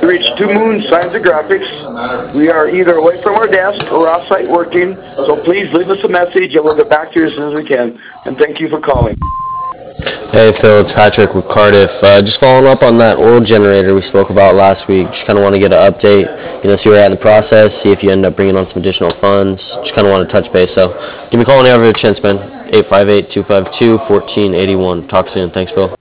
You reached Two Moon Signs and Graphics. We are either away from our desk or off-site working, so please leave us a message and we'll get back to you as soon as we can. And thank you for calling. Hey Phil, it's Patrick with Cardiff. Just following up on that oil generator we spoke about last week. Just kind of want to get an update, see where you're at in the process, see if you end up bringing on some additional funds. Just kind of want to touch base. So give me a call whenever you have a chance, man. 858-252-1481. Talk soon. Thanks, Phil.